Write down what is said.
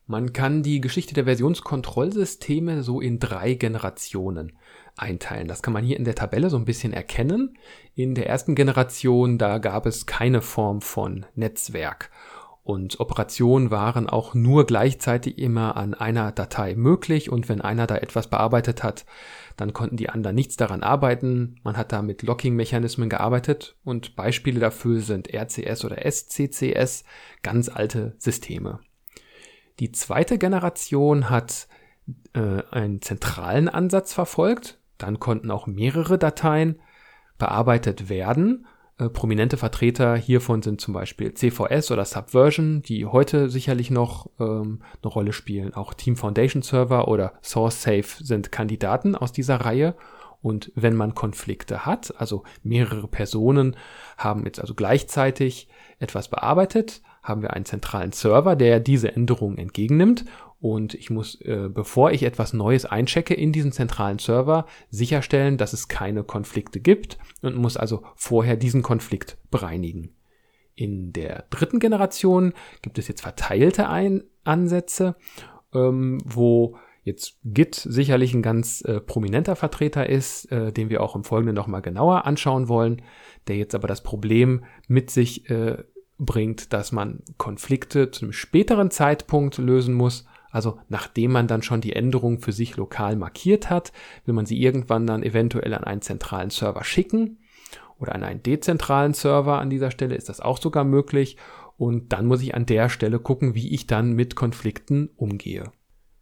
Man kann die Geschichte der Versionskontrollsysteme so in 3 Generationen einteilen. Das kann man hier in der Tabelle so ein bisschen erkennen. In der ersten Generation, da gab es keine Form von Netzwerk. Und Operationen waren auch nur gleichzeitig immer an einer Datei möglich. Und wenn einer da etwas bearbeitet hat, dann konnten die anderen nichts daran arbeiten. Man hat da mit Locking-Mechanismen gearbeitet. Und Beispiele dafür sind RCS oder SCCS, ganz alte Systeme. Die zweite Generation hat einen zentralen Ansatz verfolgt. Dann konnten auch mehrere Dateien bearbeitet werden. Prominente Vertreter hiervon sind zum Beispiel CVS oder Subversion, die heute sicherlich noch eine Rolle spielen. Auch Team Foundation Server oder SourceSafe sind Kandidaten aus dieser Reihe. Und wenn man Konflikte hat, also mehrere Personen haben jetzt also gleichzeitig etwas bearbeitet, haben wir einen zentralen Server, der diese Änderungen entgegennimmt. Und ich muss, bevor ich etwas Neues einchecke in diesen zentralen Server, sicherstellen, dass es keine Konflikte gibt und muss also vorher diesen Konflikt bereinigen. In der dritten Generation gibt es jetzt verteilte Ansätze, wo jetzt Git sicherlich ein ganz prominenter Vertreter ist, den wir auch im Folgenden nochmal genauer anschauen wollen, der jetzt aber das Problem mit sich bringt, dass man Konflikte zu einem späteren Zeitpunkt lösen muss. Also nachdem man dann schon die Änderung für sich lokal markiert hat, will man sie irgendwann dann eventuell an einen zentralen Server schicken oder an einen dezentralen Server. An dieser Stelle ist das auch sogar möglich. Und dann muss ich an der Stelle gucken, wie ich dann mit Konflikten umgehe.